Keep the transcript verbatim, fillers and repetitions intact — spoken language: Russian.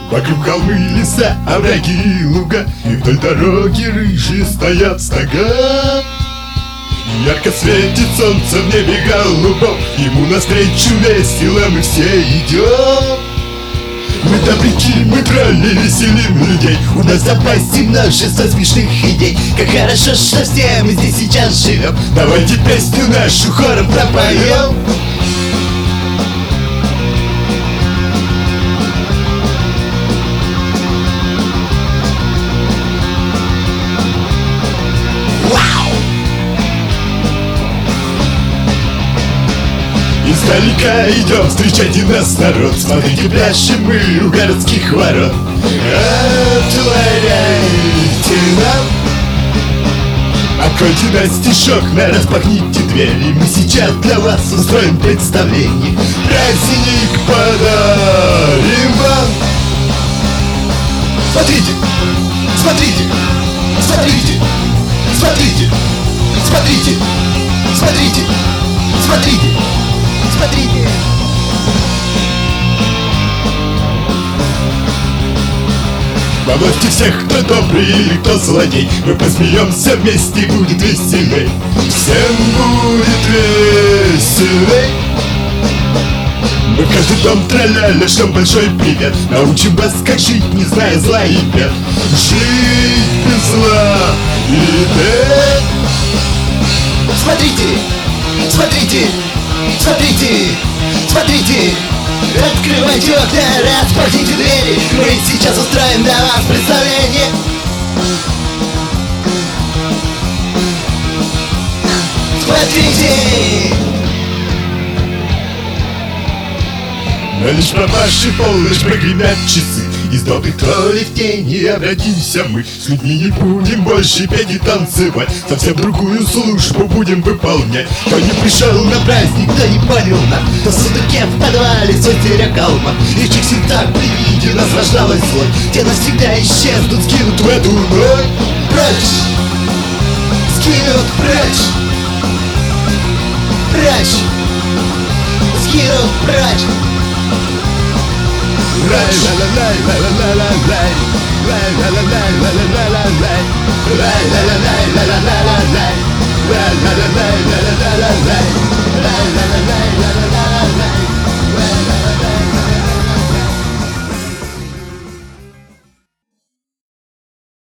Вокруг холмы, леса, овраги и луга, и вдоль дороги рыжие стоят стога. Ярко светит солнце в небе голубом, ему навстречу весело мы все идем. Мы добряки, мы тролли, веселим людей, у нас в запасе множество смешных идей. Как хорошо, что все мы здесь сейчас живем. Давайте песню нашу хором пропоем. Издалека идем, встречайте нас, народ. Смотрите, пляшем мы у городских ворот. Отворяйте нам, откройте на стишок, на распахните двери. Мы сейчас для вас устроим представление. Праздник подарим вам. Смотрите, смотрите, смотрите, смотрите, смотрите, смотрите, смотрите. Смотрите! Поможете всех, кто добрый или кто злодей. Мы посмеемся вместе, будет веселей. Всем будет веселей. Мы в каждый дом траля-ля, шлем большой привет. Научим вас, как жить, не зная зла и бед. Жить без зла и бед. Смотрите! Смотрите! Смотрите, смотрите, открывайте окна, распахните двери. Мы сейчас устроим для вас представление. Смотрите! На лишь пропавший полночь прогремят часы. Из добрых троллей в тени обратимся мы. С людьми не будем больше петь и танцевать, совсем другую службу будем выполнять. Кто не пришел на праздник, кто не понял нас, кто в сундуке в подвале свой теря калма. И чьих всегда при виде наслаждалась злой, те навсегда исчезнут, скинут в эту ночь. Прочь! Скинут прочь! Прочь! Скинут прочь! Прочь! Ла-ла-ла-ла-ла-ла-ла-ла-ла.